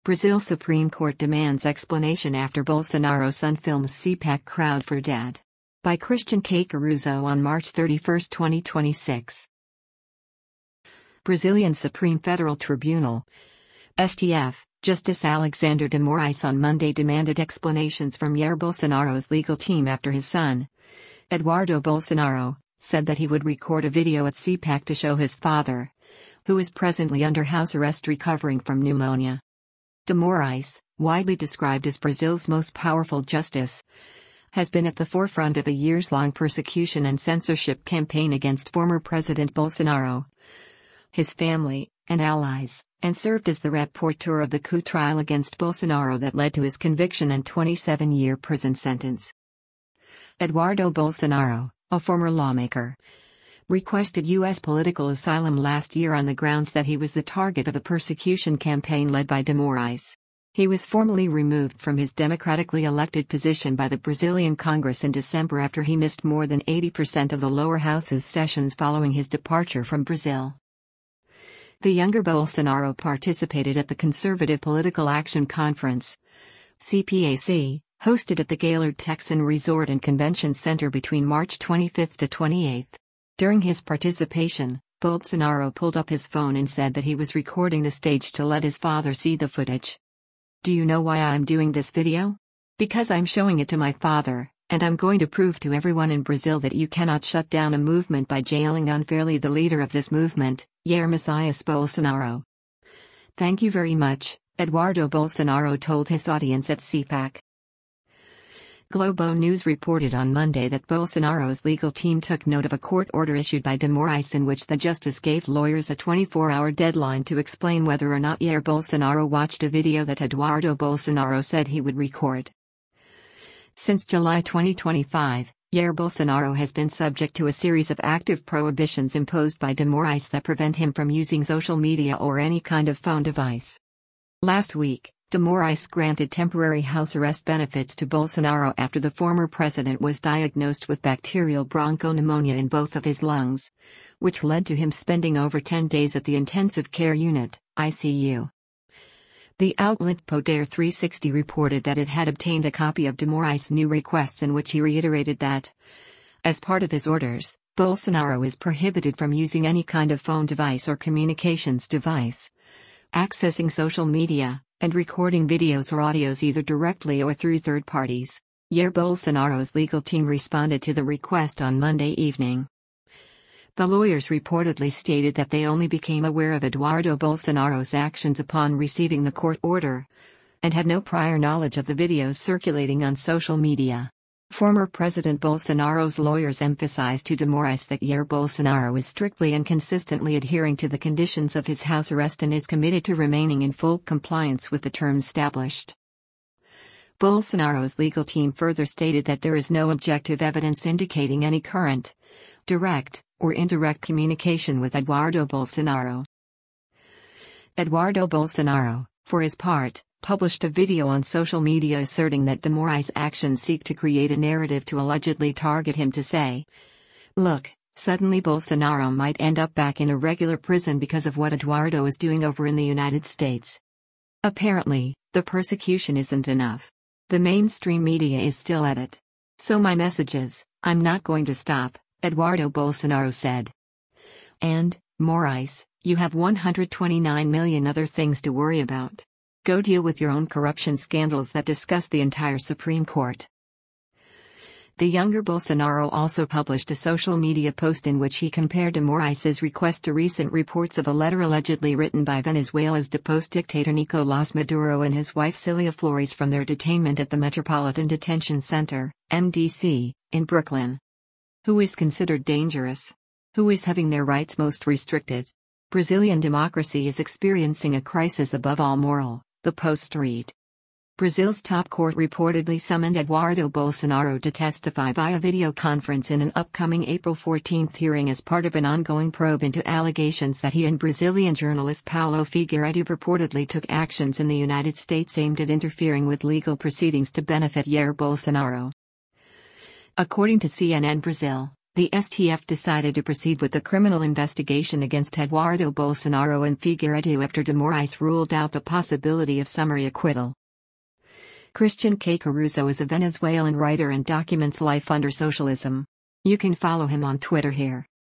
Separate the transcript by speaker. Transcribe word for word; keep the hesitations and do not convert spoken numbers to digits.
Speaker 1: Brazil Supreme Court demands explanation after Bolsonaro's son films C PAC crowd for dad. By Christian K. Caruso on March thirty-first, twenty twenty-six. Brazilian Supreme Federal Tribunal S T F, Justice Alexander de Moraes on Monday demanded explanations from Jair Bolsonaro's legal team after his son, Eduardo Bolsonaro, said that he would record a video at C PAC to show his father, who is presently under house arrest recovering from pneumonia. De Moraes, widely described as Brazil's most powerful justice, has been at the forefront of a years-long persecution and censorship campaign against former President Bolsonaro, his family, and allies, and served as the rapporteur of the coup trial against Bolsonaro that led to his conviction and twenty-seven-year prison sentence. Eduardo Bolsonaro, a former lawmaker, requested U S political asylum last year on the grounds that he was the target of a persecution campaign led by de Moraes. He was formally removed from his democratically elected position by the Brazilian Congress in December after he missed more than eighty percent of the lower house's sessions following his departure from Brazil. The younger Bolsonaro participated at the Conservative Political Action Conference, C P A C, hosted at the Gaylord Texan Resort and Convention Center between March twenty-fifth to twenty-eighth. During his participation, Bolsonaro pulled up his phone and said that he was recording the stage to let his father see the footage. "Do you know why I'm doing this video? Because I'm showing it to my father, and I'm going to prove to everyone in Brazil that you cannot shut down a movement by jailing unfairly the leader of this movement, Jair Messias Bolsonaro." "Thank you very much," Eduardo Bolsonaro told his audience at C PAC. Globo News reported on Monday that Bolsonaro's legal team took note of a court order issued by de Moraes in which the justice gave lawyers a twenty-four hour deadline to explain whether or not Jair Bolsonaro watched a video that Eduardo Bolsonaro said he would record. Since July twenty twenty-five, Jair Bolsonaro has been subject to a series of active prohibitions imposed by de Moraes that prevent him from using social media or any kind of phone device. Last week, de Moraes granted temporary house arrest benefits to Bolsonaro after the former president was diagnosed with bacterial bronchopneumonia in both of his lungs, which led to him spending over ten days at the intensive care unit, I C U. The outlet Poder three sixty reported that it had obtained a copy of de Moraes' new requests in which he reiterated that, as part of his orders, Bolsonaro is prohibited from using any kind of phone device or communications device, accessing social media, and recording videos or audios either directly or through third parties. Jair Bolsonaro's legal team responded to the request on Monday evening. The lawyers reportedly stated that they only became aware of Eduardo Bolsonaro's actions upon receiving the court order, and had no prior knowledge of the videos circulating on social media. Former President Bolsonaro's lawyers emphasized to de Moraes that Jair Bolsonaro is strictly and consistently adhering to the conditions of his house arrest and is committed to remaining in full compliance with the terms established. Bolsonaro's legal team further stated that there is no objective evidence indicating any current, direct, or indirect communication with Eduardo Bolsonaro. Eduardo Bolsonaro, for his part, published a video on social media asserting that de Moraes' actions seek to create a narrative to allegedly target him to say, "Look, suddenly Bolsonaro might end up back in a regular prison because of what Eduardo is doing over in the United States." Apparently, the persecution isn't enough. The mainstream media is still at it. "So my message is, I'm not going to stop," Eduardo Bolsonaro said. And, Moraes, you have one hundred twenty-nine million other things to worry about. Go deal with your own corruption scandals that disgust the entire Supreme Court. The younger Bolsonaro also published a social media post in which he compared de Moraes' request to recent reports of a letter allegedly written by Venezuela's deposed dictator Nicolás Maduro and his wife Cilia Flores from their detainment at the Metropolitan Detention Center, M D C, in Brooklyn. Who is considered dangerous? Who is having their rights most restricted? Brazilian democracy is experiencing a crisis above all moral, the post read. Brazil's top court reportedly summoned Eduardo Bolsonaro to testify via video conference in an upcoming April fourteenth hearing as part of an ongoing probe into allegations that he and Brazilian journalist Paulo Figueiredo purportedly took actions in the United States aimed at interfering with legal proceedings to benefit Jair Bolsonaro. According to C N N Brazil, The S T F decided to proceed with the criminal investigation against Eduardo Bolsonaro and Figueiredo after de Moraes ruled out the possibility of summary acquittal. Christian K. Caruso is a Venezuelan writer and documents life under socialism. You can follow him on Twitter here.